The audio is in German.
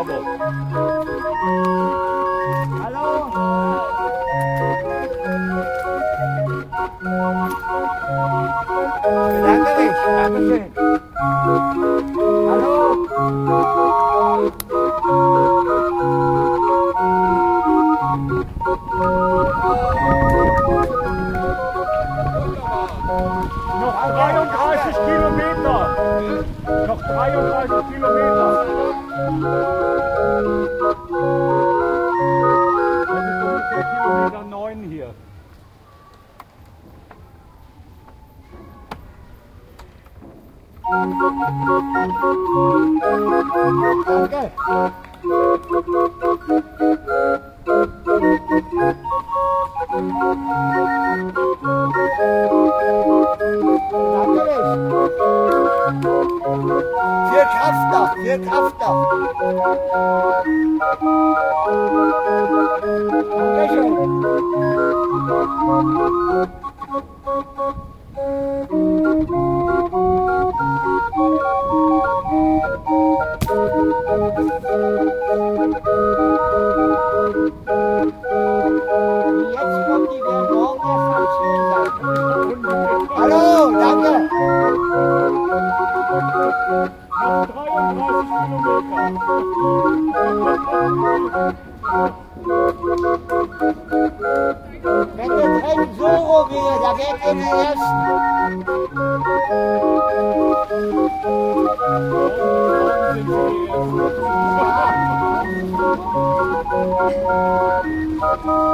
Bravo. Hallo? Bedanke mich. Dankeschön. Hallo? Noch 33 Kilometer. Noch 33 Kilometer. Das ist ungefähr Kilometer 9 hier. Danke. Für Kraft noch, für Kraft noch. Dankeschön. Jetzt kommt die, wer morgen erst am Ziel sein. Hallo, danke. Noch 33 Kilometer. Wenn der Trend so rum wäre, da wären wir die Ersten. Morgen sind sie die Ersten.